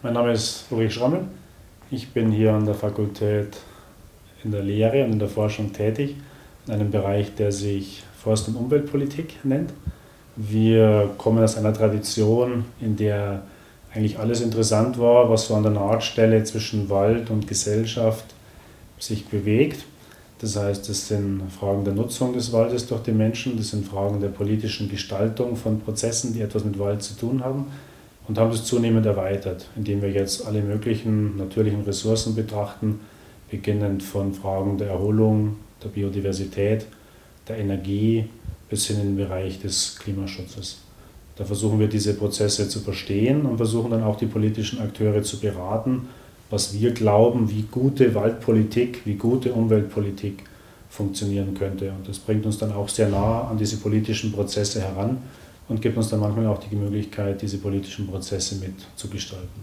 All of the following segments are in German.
Mein Name ist Ulrich Schrammel. Ich bin hier an der Fakultät in der Lehre und in der Forschung tätig, in einem Bereich, der sich Forst- und Umweltpolitik nennt. Wir kommen aus einer Tradition, in der eigentlich alles interessant war, was so an der Nahtstelle zwischen Wald und Gesellschaft sich bewegt. Das heißt, das sind Fragen der Nutzung des Waldes durch die Menschen, das sind Fragen der politischen Gestaltung von Prozessen, die etwas mit Wald zu tun haben, und haben das zunehmend erweitert, indem wir jetzt alle möglichen natürlichen Ressourcen betrachten, beginnend von Fragen der Erholung, der Biodiversität, der Energie bis hin in den Bereich des Klimaschutzes. Da versuchen wir diese Prozesse zu verstehen und versuchen dann auch die politischen Akteure zu beraten, was wir glauben, wie gute Waldpolitik, wie gute Umweltpolitik funktionieren könnte. Und das bringt uns dann auch sehr nah an diese politischen Prozesse heran und gibt uns dann manchmal auch die Möglichkeit, diese politischen Prozesse mitzugestalten.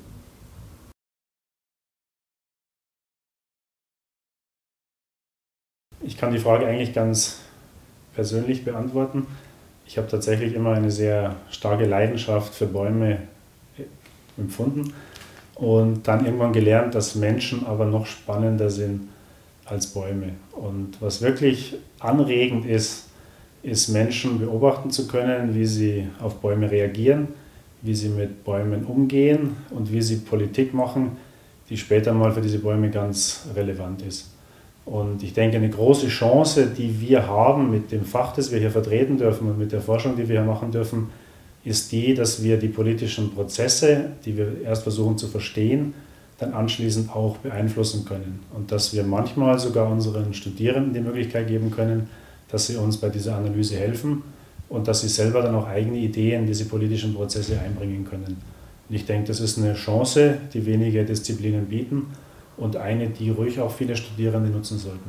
Ich kann die Frage eigentlich ganz persönlich beantworten. Ich habe tatsächlich immer eine sehr starke Leidenschaft für Bäume empfunden und dann irgendwann gelernt, dass Menschen aber noch spannender sind als Bäume. Und was wirklich anregend ist Menschen beobachten zu können, wie sie auf Bäume reagieren, wie sie mit Bäumen umgehen und wie sie Politik machen, die später mal für diese Bäume ganz relevant ist. Und ich denke, eine große Chance, die wir haben mit dem Fach, das wir hier vertreten dürfen und mit der Forschung, die wir hier machen dürfen, ist die, dass wir die politischen Prozesse, die wir erst versuchen zu verstehen, dann anschließend auch beeinflussen können. Und dass wir manchmal sogar unseren Studierenden die Möglichkeit geben können, dass sie uns bei dieser Analyse helfen und dass sie selber dann auch eigene Ideen in diese politischen Prozesse einbringen können. Und ich denke, das ist eine Chance, die wenige Disziplinen bieten und eine, die ruhig auch viele Studierende nutzen sollten.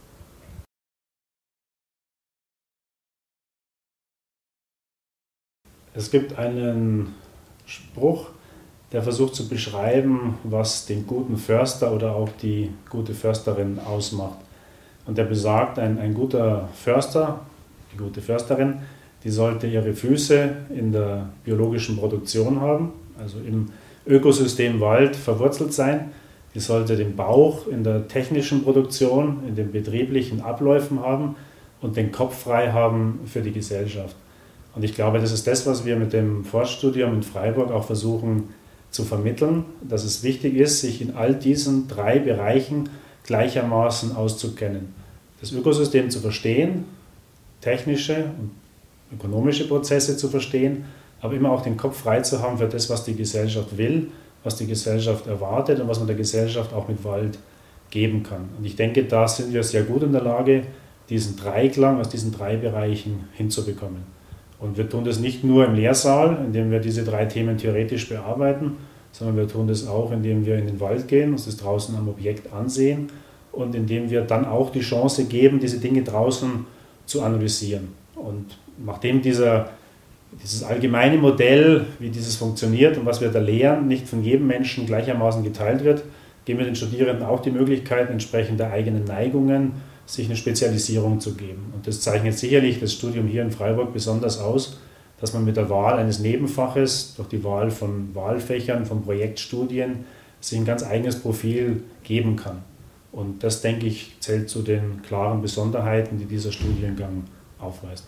Es gibt einen Spruch, der versucht zu beschreiben, was den guten Förster oder auch die gute Försterin ausmacht. Und der besagt, ein guter Förster, die gute Försterin, die sollte ihre Füße in der biologischen Produktion haben, also im Ökosystem Wald verwurzelt sein. Die sollte den Bauch in der technischen Produktion, in den betrieblichen Abläufen haben und den Kopf frei haben für die Gesellschaft. Und ich glaube, das ist das, was wir mit dem Forststudium in Freiburg auch versuchen zu vermitteln, dass es wichtig ist, sich in all diesen 3 Bereichen gleichermaßen auszukennen. Das Ökosystem zu verstehen, technische und ökonomische Prozesse zu verstehen, aber immer auch den Kopf frei zu haben für das, was die Gesellschaft will, was die Gesellschaft erwartet und was man der Gesellschaft auch mit Wald geben kann. Und ich denke, da sind wir sehr gut in der Lage, diesen Dreiklang aus diesen 3 Bereichen hinzubekommen. Und wir tun das nicht nur im Lehrsaal, indem wir diese 3 Themen theoretisch bearbeiten, sondern wir tun das auch, indem wir in den Wald gehen, uns das draußen am Objekt ansehen und indem wir dann auch die Chance geben, diese Dinge draußen zu analysieren. Und nachdem dieses allgemeine Modell, wie dieses funktioniert und was wir da lehren, nicht von jedem Menschen gleichermaßen geteilt wird, geben wir den Studierenden auch die Möglichkeit, entsprechend der eigenen Neigungen, sich eine Spezialisierung zu geben. Und das zeichnet sicherlich das Studium hier in Freiburg besonders aus, dass man mit der Wahl eines Nebenfaches, durch die Wahl von Wahlfächern, von Projektstudien, sich ein ganz eigenes Profil geben kann. Und das, denke ich, zählt zu den klaren Besonderheiten, die dieser Studiengang aufweist.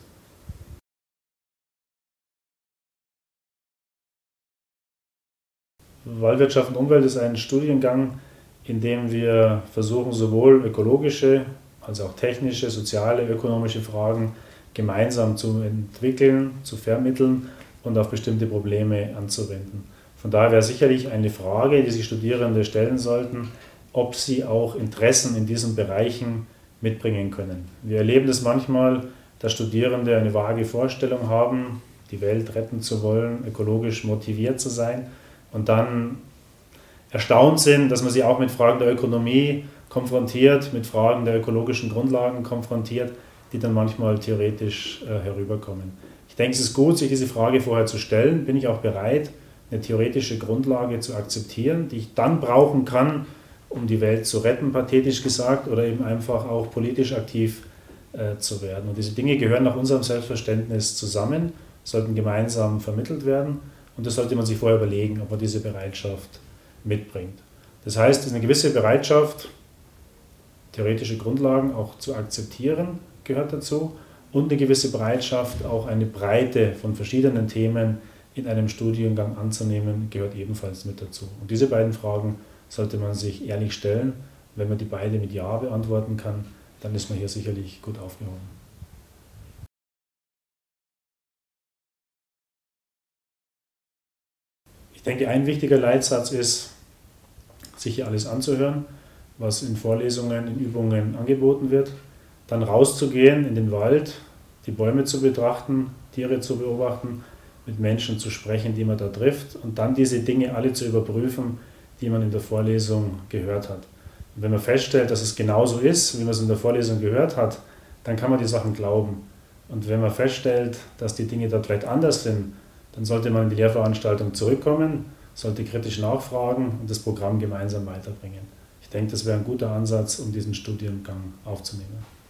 Waldwirtschaft und Umwelt ist ein Studiengang, in dem wir versuchen, sowohl ökologische als auch technische, soziale, ökonomische Fragen gemeinsam zu entwickeln, zu vermitteln und auf bestimmte Probleme anzuwenden. Von daher wäre sicherlich eine Frage, die sich Studierende stellen sollten, ob sie auch Interessen in diesen Bereichen mitbringen können. Wir erleben das manchmal, dass Studierende eine vage Vorstellung haben, die Welt retten zu wollen, ökologisch motiviert zu sein und dann erstaunt sind, dass man sie auch mit Fragen der Ökonomie konfrontiert, mit Fragen der ökologischen Grundlagen konfrontiert, die dann manchmal theoretisch herüberkommen. Ich denke, es ist gut, sich diese Frage vorher zu stellen. Bin ich auch bereit, eine theoretische Grundlage zu akzeptieren, die ich dann brauchen kann, um die Welt zu retten, pathetisch gesagt, oder eben einfach auch politisch aktiv zu werden. Und diese Dinge gehören nach unserem Selbstverständnis zusammen, sollten gemeinsam vermittelt werden. Und das sollte man sich vorher überlegen, ob man diese Bereitschaft mitbringt. Das heißt, es ist eine gewisse Bereitschaft, theoretische Grundlagen auch zu akzeptieren, gehört dazu, und eine gewisse Bereitschaft, auch eine Breite von verschiedenen Themen in einem Studiengang anzunehmen, gehört ebenfalls mit dazu. Und diese beiden Fragen sollte man sich ehrlich stellen. Wenn man die beide mit Ja beantworten kann, dann ist man hier sicherlich gut aufgehoben. Ich denke, ein wichtiger Leitsatz ist, sich hier alles anzuhören, was in Vorlesungen, in Übungen angeboten wird, dann rauszugehen in den Wald, die Bäume zu betrachten, Tiere zu beobachten, mit Menschen zu sprechen, die man da trifft, und dann diese Dinge alle zu überprüfen, die man in der Vorlesung gehört hat. Und wenn man feststellt, dass es genauso ist, wie man es in der Vorlesung gehört hat, dann kann man die Sachen glauben. Und wenn man feststellt, dass die Dinge dort vielleicht anders sind, dann sollte man in die Lehrveranstaltung zurückkommen, sollte kritisch nachfragen und das Programm gemeinsam weiterbringen. Ich denke, das wäre ein guter Ansatz, um diesen Studiengang aufzunehmen.